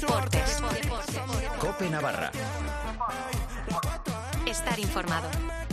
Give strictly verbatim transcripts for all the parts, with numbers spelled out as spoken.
Deportes. COPE Navarra. Estar informado.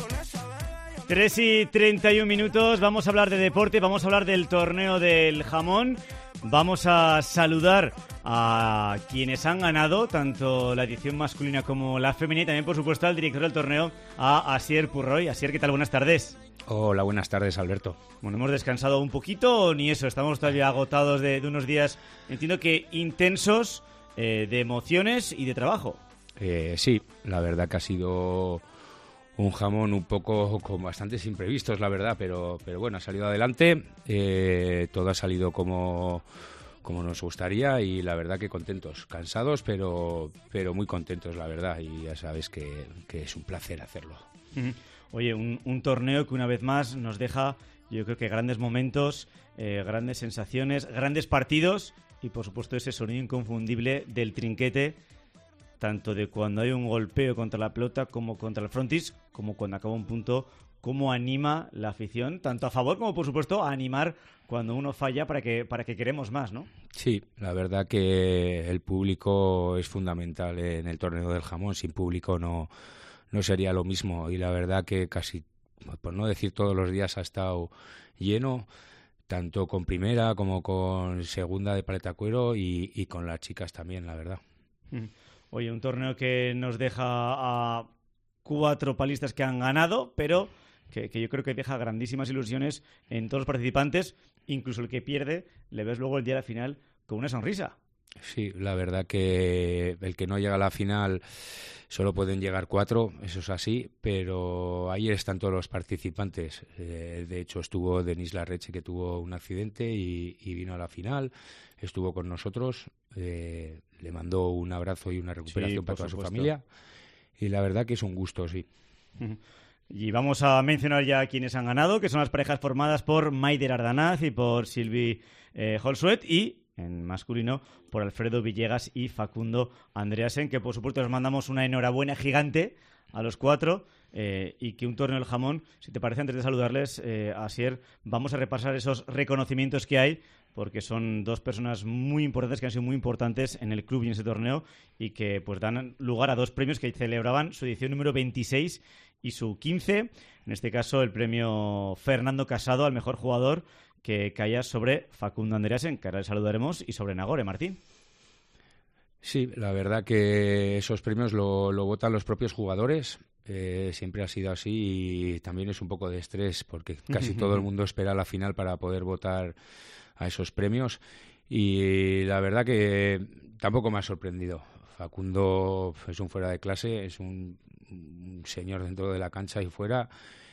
tres y treinta y un minutos, vamos a hablar de deporte, vamos a hablar del torneo del jamón. Vamos a saludar a quienes han ganado, tanto la edición masculina como la femenina, y también, por supuesto, al director del torneo, a Asier Purroy. Asier, ¿qué tal? Buenas tardes. Hola, buenas tardes, Alberto. Bueno, ¿hemos descansado un poquito o ni eso? Estamos todavía agotados de, de unos días, entiendo que intensos, eh, de emociones y de trabajo. Eh, sí, la verdad que ha sido un jamón un poco con bastantes imprevistos, la verdad, pero, pero bueno, ha salido adelante, eh, todo ha salido como, como nos gustaría y la verdad que contentos, cansados, pero, pero muy contentos, la verdad, y ya sabes que, que es un placer hacerlo. Oye, un, un torneo que una vez más nos deja, yo creo que grandes momentos, eh, grandes sensaciones, grandes partidos y por supuesto ese sonido inconfundible del trinquete, tanto de cuando hay un golpeo contra la pelota como contra el frontis, como cuando acaba un punto, cómo anima la afición, tanto a favor como, por supuesto, a animar cuando uno falla para que para que queremos más, ¿no? Sí, la verdad que el público es fundamental en el torneo del jamón. Sin público no, no sería lo mismo. Y la verdad que casi, por no decir todos los días, ha estado lleno, tanto con primera como con segunda de paleta cuero y, y con las chicas también, la verdad. Mm. Oye, un torneo que nos deja a cuatro palistas que han ganado, pero que, que yo creo que deja grandísimas ilusiones en todos los participantes, incluso el que pierde, le ves luego el día de la final con una sonrisa. Sí, la verdad que el que no llega a la final solo pueden llegar cuatro, eso es así, pero ahí están todos los participantes. Eh, de hecho, estuvo Denis Larreche, que tuvo un accidente y, y vino a la final, estuvo con nosotros, eh, le mandó un abrazo y una recuperación sí, para toda supuesto. su familia, y la verdad que es un gusto, sí. Y vamos a mencionar ya quienes han ganado, que son las parejas formadas por Maider Ardanaz y por Silvi eh, Holsuet, y en masculino por Alfredo Villegas y Facundo Andreasen, que por supuesto les mandamos una enhorabuena gigante a los cuatro, eh, y que un torneo del jamón, si te parece, antes de saludarles, eh, Asier, vamos a repasar esos reconocimientos que hay, porque son dos personas muy importantes, que han sido muy importantes en el club y en ese torneo, y que pues dan lugar a dos premios que celebraban su edición número veintiséis y su quince. En este caso, el premio Fernando Casado al mejor jugador, que caía sobre Facundo Andreasen, que ahora le saludaremos, y sobre Nagore, Martín. Sí, la verdad que esos premios lo, lo votan los propios jugadores. Eh, siempre ha sido así y también es un poco de estrés porque casi todo el mundo espera la final para poder votar a esos premios y la verdad que tampoco me ha sorprendido. Facundo es un fuera de clase, es un, un señor dentro de la cancha y fuera.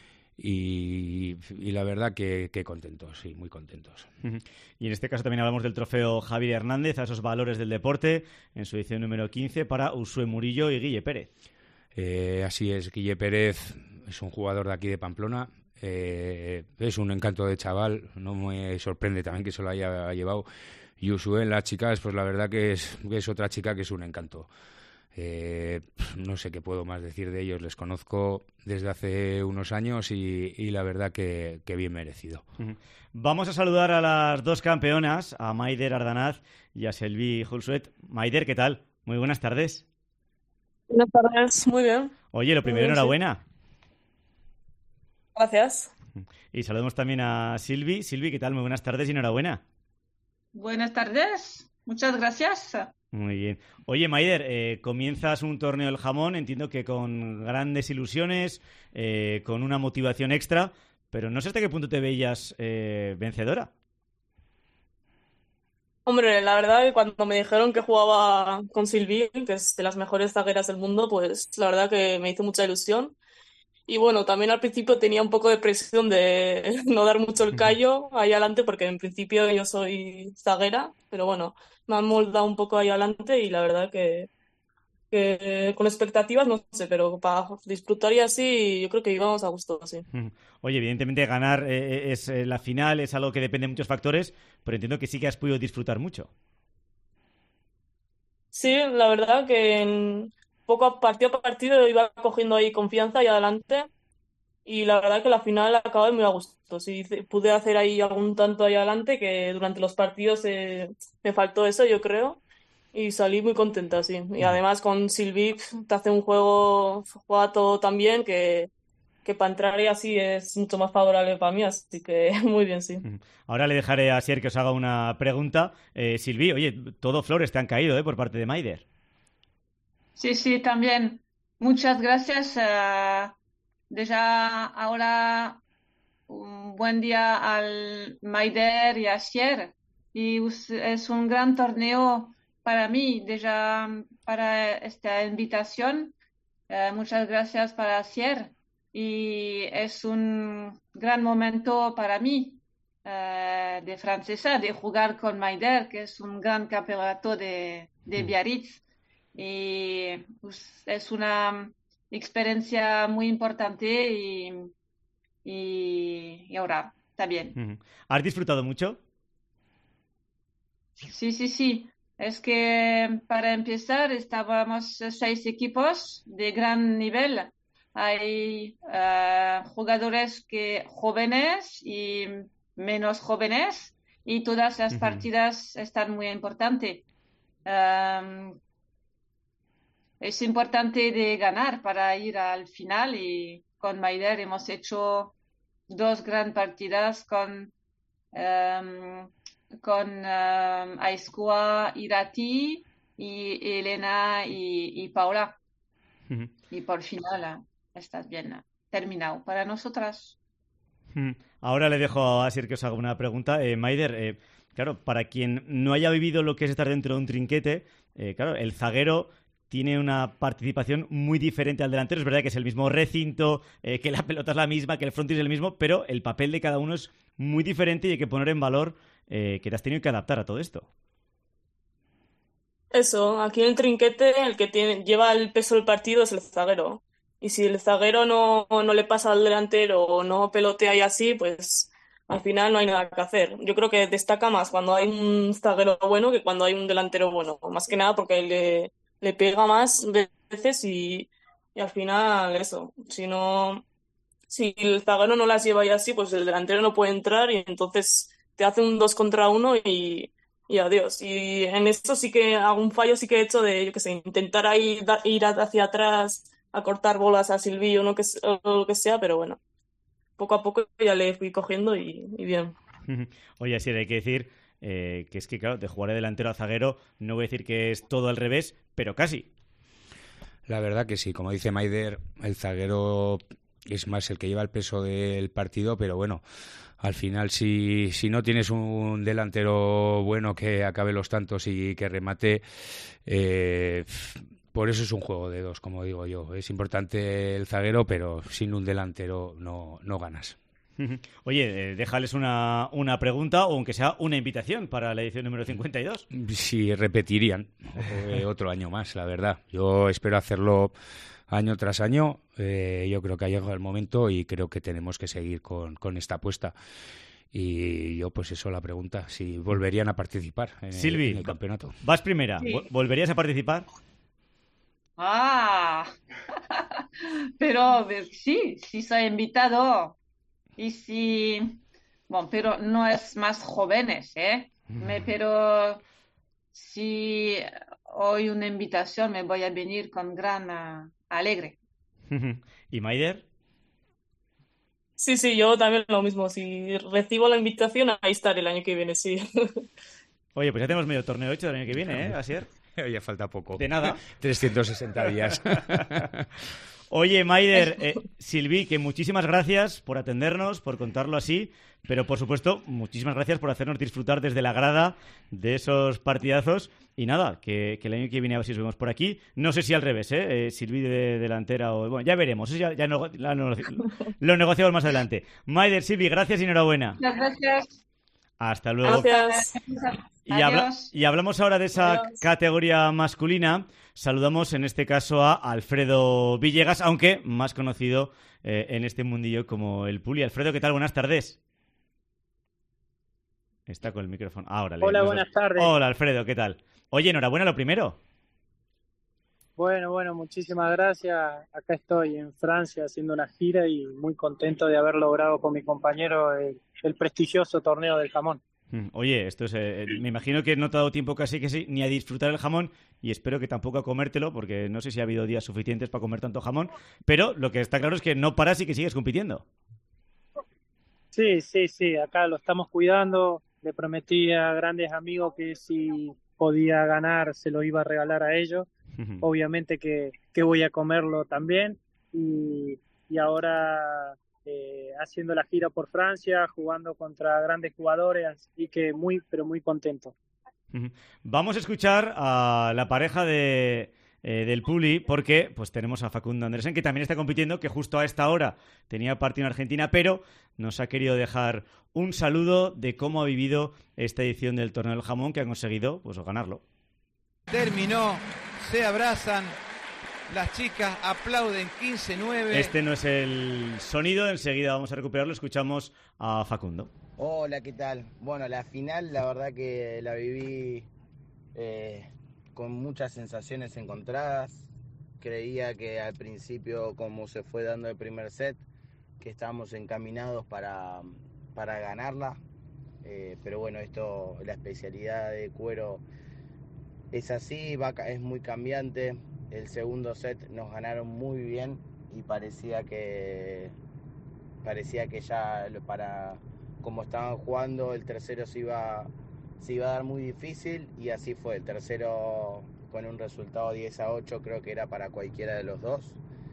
Y, y la verdad que, que contentos, sí, muy contentos. Y en este caso también hablamos del trofeo Javier Hernández, a esos valores del deporte, en su edición número quince, para Usue Murillo y Guille Pérez. Eh, así es, Guille Pérez es un jugador de aquí de Pamplona, eh, es un encanto de chaval, no me sorprende también que se lo haya llevado. Y Usue, las chicas, pues la verdad que es, que es otra chica que es un encanto. Eh, no sé qué puedo más decir de ellos, les conozco desde hace unos años y, y la verdad que, que bien merecido. Uh-huh. Vamos a saludar a las dos campeonas, a Maider Ardanaz y a Silvi Holsuet. Maider, ¿qué tal? Muy buenas tardes. Buenas tardes, muy bien. Oye, lo primero, bien, enhorabuena. Sí. Gracias. Y saludamos también a Silvi. Silvi, ¿qué tal? Muy buenas tardes y enhorabuena. Buenas tardes, muchas gracias. Muy bien. Oye, Maider, eh, comienzas un torneo del jamón, entiendo que con grandes ilusiones, eh, con una motivación extra, pero no sé hasta qué punto te veías eh, vencedora. Hombre, la verdad que cuando me dijeron que jugaba con Silvi, que es de las mejores zagueras del mundo, pues la verdad que me hizo mucha ilusión. Y bueno, también al principio tenía un poco de presión de no dar mucho el callo ahí adelante, porque en principio yo soy zaguera, pero bueno, me han moldado un poco ahí adelante y la verdad que, que con expectativas no sé, pero para disfrutar y así yo creo que íbamos a gusto, sí. Oye, evidentemente ganar eh, es eh, la final, es algo que depende de muchos factores, pero entiendo que sí que has podido disfrutar mucho. Sí, la verdad que en poco a partido a partido iba cogiendo ahí confianza y adelante. Y la verdad que la final acabé muy a gusto. Sí, pude hacer ahí algún tanto ahí adelante, que durante los partidos eh, me faltó eso, yo creo. y salí muy contenta, sí. Y además con Sylvie pf, te hace un juego, juega todo tan bien que, que para entrar y así es mucho más favorable para mí, así que muy bien, sí. Ahora le dejaré a Sier que os haga una pregunta. Eh, Silvi, oye, todo flores te han caído ¿eh? por parte de Maider. Sí, sí, también. Muchas gracias. eh, Deja ahora un buen día al Maider y a Sier. Y us- es un gran torneo para mí, deja para esta invitación. Eh, muchas gracias para Sier. Y es un gran momento para mí eh, de francesa, de jugar con Maider, que es un gran campeonato de, de Biarritz. Y pues, es una experiencia muy importante y, y, y ahora está bien. ¿Has disfrutado mucho? Sí, sí, sí. Es que para empezar estábamos seis equipos de gran nivel. Hay eh, jugadores que jóvenes y menos jóvenes y todas las Ujú. partidas están muy importantes. Um, es importante de ganar para ir al final y con Maider hemos hecho dos gran partidas con um, con um, Aizkoa, Irati y Elena y, y Paula. Ujú. Y por final eh, está bien eh, terminado para nosotras. Mm. Ahora le dejo a Sier que os haga una pregunta. Eh, Maider, eh, claro, para quien no haya vivido lo que es estar dentro de un trinquete, eh, claro, el zaguero tiene una participación muy diferente al delantero. Es verdad que es el mismo recinto, eh, que la pelota es la misma, que el frontis es el mismo, pero el papel de cada uno es muy diferente y hay que poner en valor eh, que te has tenido que adaptar a todo esto. Eso, aquí en el trinquete el que tiene, lleva el peso del partido es el zaguero. Y si el zaguero no, no le pasa al delantero o no pelotea y así, pues al final no hay nada que hacer. Yo creo que destaca más cuando hay un zaguero bueno que cuando hay un delantero bueno. Más que nada porque le, le pega más veces y, y al final eso. Si no, si el zaguero no las lleva y así, pues el delantero no puede entrar y entonces te hace un dos contra uno y, y adiós. Y en esto sí que algún fallo sí que he hecho de, yo qué sé, intentar ahí da- ir hacia atrás a cortar bolas a Silvillo o no que, s- o lo que sea, pero bueno, poco a poco ya le fui cogiendo y, y bien. Oye, sí, hay que decir eh, que es que, claro, de jugar de delantero a zaguero, no voy a decir que es todo al revés, pero casi. La verdad que sí, como dice Maider, el zaguero es más el que lleva el peso del partido, pero bueno, al final si, si no tienes un delantero bueno que acabe los tantos y que remate, eh, por eso es un juego de dos, como digo yo. Es importante el zaguero, pero sin un delantero no, no ganas. Oye, eh, déjales una, una pregunta o aunque sea una invitación para la edición número cincuenta y dos. Si repetirían eh, otro año más, la verdad. Yo espero hacerlo año tras año. Eh, yo creo que ha llegado el momento y creo que tenemos que seguir con, con esta apuesta. Y yo, pues eso, la pregunta, si volverían a participar en el, Silvi, en el campeonato. vas primera. Sí. ¿Vol- ¿Volverías a participar? Ah, pero eh, sí, sí soy invitado. Y sí, bueno, pero no es más jóvenes, ¿eh? Me, pero si hoy una invitación me voy a venir con gran ah, alegre. ¿Y Maider? Sí, sí, yo también lo mismo. Si recibo la invitación, ahí estaré el año que viene, sí. Oye, pues ya tenemos medio torneo hecho el año que viene, ¿eh, Asier? Ya falta poco. De nada. trescientos sesenta días. Oye, Maider, eh, Silvi, que muchísimas gracias por atendernos, por contarlo así, pero por supuesto, muchísimas gracias por hacernos disfrutar desde la grada de esos partidazos. Y nada, que, que el año que viene a ver si os vemos por aquí. No sé si al revés, ¿eh? eh Silvi de delantera o... Bueno, ya veremos, eso ya, ya no- la- no- lo negociamos más adelante. Maider, Silvi, gracias y enhorabuena. Muchas gracias. Hasta luego. Gracias. Y, habla- Adiós. y hablamos ahora de esa Adiós. categoría masculina. Saludamos en este caso a Alfredo Villegas, aunque más conocido eh, en este mundillo como el Puli. Alfredo, ¿qué tal? Buenas tardes. Está con el micrófono. Ahora le- Hola, nos- buenas tardes. Hola, Alfredo, ¿qué tal? Oye, enhorabuena lo primero. Bueno, bueno, muchísimas gracias. Acá estoy en Francia haciendo una gira y muy contento de haber logrado con mi compañero el, el prestigioso torneo del jamón. Oye, esto es, eh, me imagino que no te ha dado tiempo casi que sí, ni a disfrutar el jamón y espero que tampoco a comértelo porque no sé si ha habido días suficientes para comer tanto jamón, pero lo que está claro es que no paras y que sigues compitiendo. Sí, sí, sí, acá lo estamos cuidando. Le prometí a grandes amigos que si podía ganar se lo iba a regalar a ellos. Obviamente que, que voy a comerlo también y, y ahora eh, haciendo la gira por Francia, jugando contra grandes jugadores, así que muy, pero muy contento. Vamos a escuchar a la pareja de, eh, del Puli porque pues tenemos a Facundo Andresen que también está compitiendo, que justo a esta hora tenía partido en Argentina, pero nos ha querido dejar un saludo de cómo ha vivido esta edición del Torneo del Jamón, que ha conseguido pues ganarlo. Terminó, se abrazan, las chicas aplauden quince nueve. Este no es el sonido, enseguida vamos a recuperarlo, escuchamos a Facundo. Hola, ¿qué tal? Bueno, la final la verdad que la viví eh, con muchas sensaciones encontradas. Creía que al principio, como se fue dando el primer set, que estábamos encaminados para, para ganarla. Eh, pero bueno, esto, la especialidad de Cuero es así, va, es muy cambiante. El segundo set nos ganaron muy bien y parecía que parecía que ya para como estaban jugando el tercero se iba se iba a dar muy difícil y así fue. El tercero con un resultado diez a ocho creo que era para cualquiera de los dos.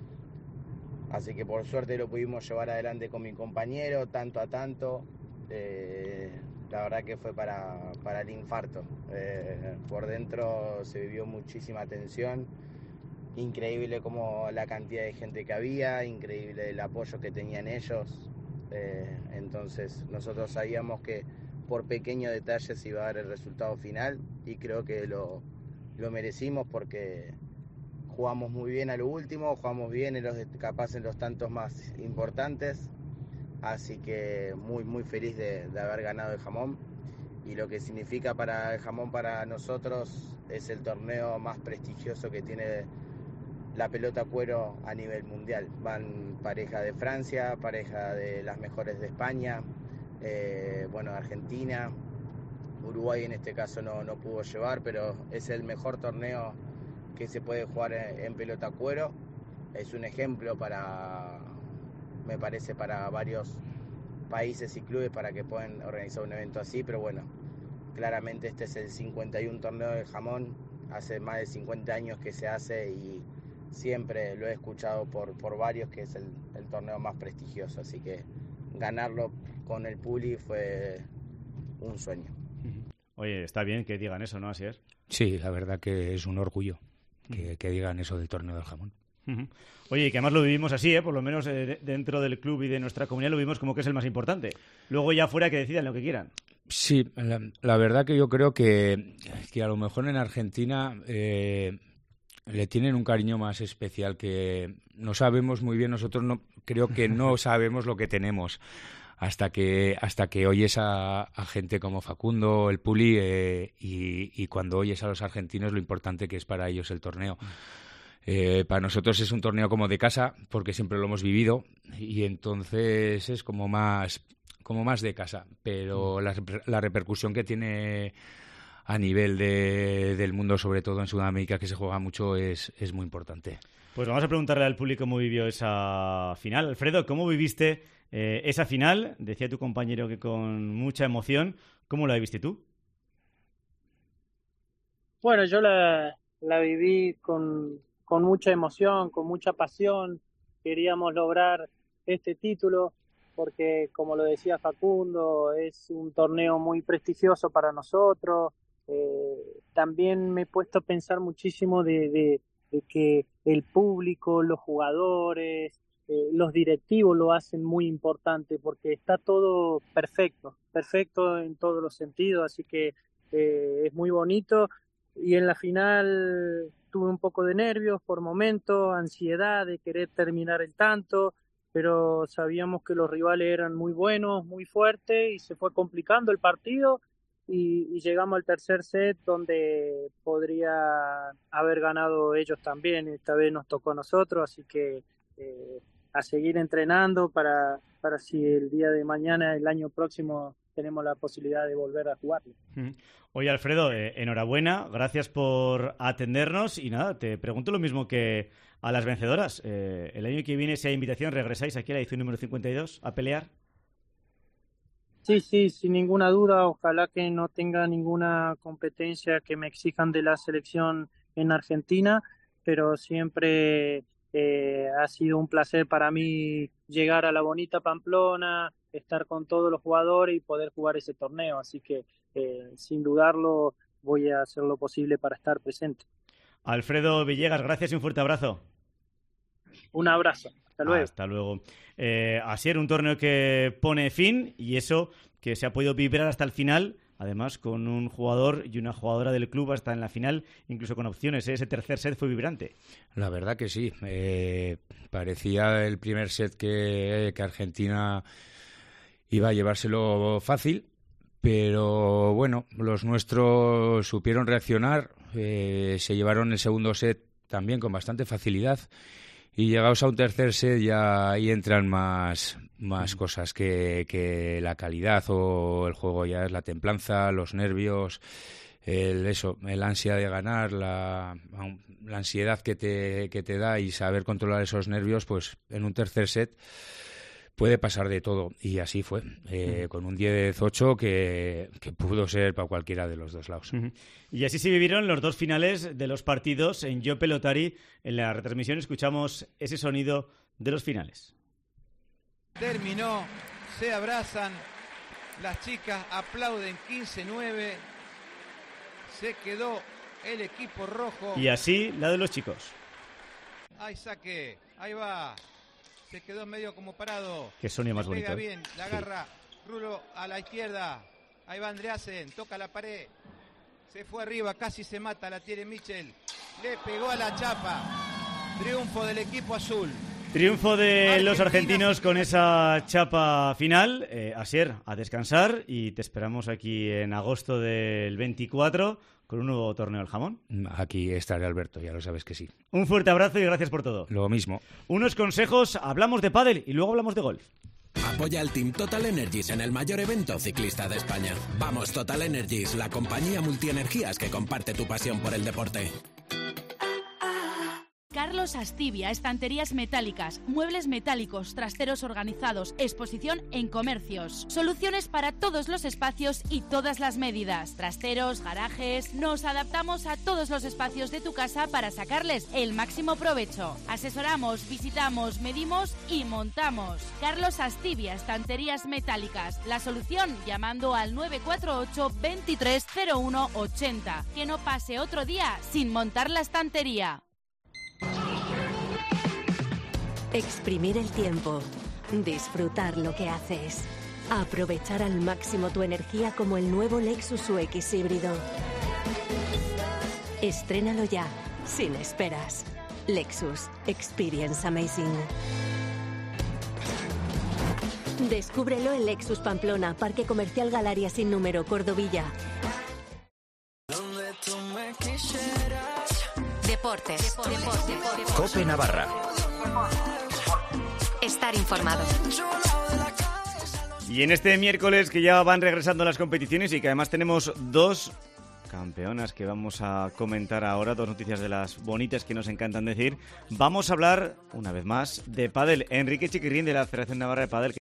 Así que por suerte lo pudimos llevar adelante con mi compañero, tanto a tanto. Eh, la verdad que fue para, para el infarto. Eh, por dentro se vivió muchísima tensión. Increíble como la cantidad de gente que había, increíble el apoyo que tenían ellos. Eh, entonces nosotros sabíamos que por pequeños detalles iba a dar el resultado final y creo que lo, lo merecimos porque jugamos muy bien a lo último, jugamos bien en los, capaz en los tantos más importantes, así que muy muy feliz de, de haber ganado el jamón y lo que significa para el jamón para nosotros es el torneo más prestigioso que tiene la pelota cuero a nivel mundial. Van pareja de Francia, pareja de las mejores de España, eh, bueno, Argentina, Uruguay en este caso no, no pudo llevar, pero es el mejor torneo que se puede jugar en, en pelota cuero. Es un ejemplo para, me parece, para varios países y clubes para que puedan organizar un evento así, pero bueno, claramente este es el cincuenta y uno torneo del jamón, hace más de cincuenta años que se hace y siempre lo he escuchado por, por varios que es el, el torneo más prestigioso, así que ganarlo con el Puli fue un sueño. Oye, está bien que digan eso, ¿no? Así es. Sí, la verdad que es un orgullo que, que digan eso del torneo del jamón. Oye, y que además lo vivimos así, ¿eh? Por lo menos eh, dentro del club y de nuestra comunidad lo vivimos como que es el más importante. Luego ya fuera que decidan lo que quieran. Sí, la, la verdad que yo creo que, que a lo mejor en Argentina eh, le tienen un cariño más especial que no sabemos muy bien, nosotros no creo que no sabemos lo que tenemos hasta que hasta que oyes a, a gente como Facundo, el Puli eh, y, y cuando oyes a los argentinos lo importante que es para ellos el torneo. Eh, para nosotros es un torneo como de casa porque siempre lo hemos vivido y entonces es como más como más de casa, pero la, la repercusión que tiene a nivel de, del mundo, sobre todo en Sudamérica, que se juega mucho, es, es muy importante. Pues vamos a preguntarle al público cómo vivió esa final. Alfredo, ¿cómo viviste eh, esa final? Decía tu compañero que con mucha emoción. ¿Cómo la viviste tú? Bueno, yo la, la viví con, con mucha emoción, con mucha pasión. Queríamos lograr este título porque, como lo decía Facundo, es un torneo muy prestigioso para nosotros. Eh, también me he puesto a pensar muchísimo de, de, de que el público, los jugadores, eh, los directivos lo hacen muy importante porque está todo perfecto, perfecto en todos los sentidos, así que eh, es muy bonito. Y en la final tuve un poco de nervios por momentos, ansiedad de querer terminar el tanto, pero sabíamos que los rivales eran muy buenos, muy fuertes y se fue complicando el partido y, y llegamos al tercer set donde podría haber ganado ellos también. Esta vez nos tocó a nosotros, así que eh, a seguir entrenando para, para si el día de mañana, el año próximo, tenemos la posibilidad de volver a jugarlo. Oye, Alfredo, eh, enhorabuena, gracias por atendernos y nada, te pregunto lo mismo que a las vencedoras. Eh, el año que viene, si hay invitación, ¿regresáis aquí a la edición número cincuenta y dos a pelear? Sí, sí, sin ninguna duda. Ojalá que no tenga ninguna competencia que me exijan de la selección en Argentina, pero siempre eh, ha sido un placer para mí llegar a la bonita Pamplona, estar con todos los jugadores y poder jugar ese torneo. Así que, eh, sin dudarlo, voy a hacer lo posible para estar presente. Alfredo Villegas, gracias y un fuerte abrazo. Un abrazo. Hasta luego. Hasta luego. Eh, Asier, un torneo que pone fin y eso que se ha podido vibrar hasta el final, además con un jugador y una jugadora del club hasta en la final, incluso con opciones. ¿eh? Ese tercer set fue vibrante. La verdad que sí. Eh, parecía el primer set que, que Argentina iba a llevárselo fácil, pero bueno, los nuestros supieron reaccionar, eh, se llevaron el segundo set también con bastante facilidad. Y llegados a un tercer set ya ahí entran más, más cosas que, que la calidad o el juego, ya es la templanza, los nervios, el eso, el ansia de ganar, la, la ansiedad que te, que te da y saber controlar esos nervios, pues en un tercer set puede pasar de todo. Y así fue, eh, uh-huh. con un diez ocho que, que pudo ser para cualquiera de los dos lados. Uh-huh. Y así se vivieron los dos finales de los partidos en Yo Pelotari. En la retransmisión escuchamos ese sonido de los finales. Terminó, se abrazan, las chicas aplauden quince nueve, se quedó el equipo rojo. Y así la de los chicos. Ahí saque, ahí va. Se quedó medio como parado. Qué Sonia más bonito. Pega bien, la agarra sí. Rulo a la izquierda. Ahí va Andreasen, toca la pared. Se fue arriba, casi se mata, la tiene Michel. Le pegó a la chapa. Triunfo del equipo azul. Triunfo de Argentina. Los argentinos con esa chapa final. Eh, Asier, a descansar y te esperamos aquí en agosto del veinticuatro con un nuevo torneo del jamón. Aquí estaré, Alberto, ya lo sabes que sí. Un fuerte abrazo y gracias por todo. Lo mismo. Unos consejos, hablamos de pádel y luego hablamos de golf. Apoya al Team Total Energies en el mayor evento ciclista de España. Vamos Total Energies, la compañía multienergías que comparte tu pasión por el deporte. Carlos Astibia, estanterías metálicas, muebles metálicos, trasteros organizados, exposición en comercios. Soluciones para todos los espacios y todas las medidas. Trasteros, garajes... Nos adaptamos a todos los espacios de tu casa para sacarles el máximo provecho. Asesoramos, visitamos, medimos y montamos. Carlos Astibia, estanterías metálicas. La solución llamando al nueve cuatro ocho, veintitrés cero uno ochenta. Que no pase otro día sin montar la estantería. Exprimir el tiempo, disfrutar lo que haces, aprovechar al máximo tu energía como el nuevo Lexus U X híbrido. Estrénalo ya, sin esperas. Lexus Experience Amazing. Descúbrelo en Lexus Pamplona, Parque Comercial Galeria sin número, Cordovilla. Deportes. Deportes. Deportes. Cope Navarra. Estar informado. Y en este miércoles que ya van regresando las competiciones y que además tenemos dos campeonas que vamos a comentar ahora, dos noticias de las bonitas que nos encantan decir, vamos a hablar una vez más de pádel. Enrique Chiquirrín de la Federación Navarra de Pádel.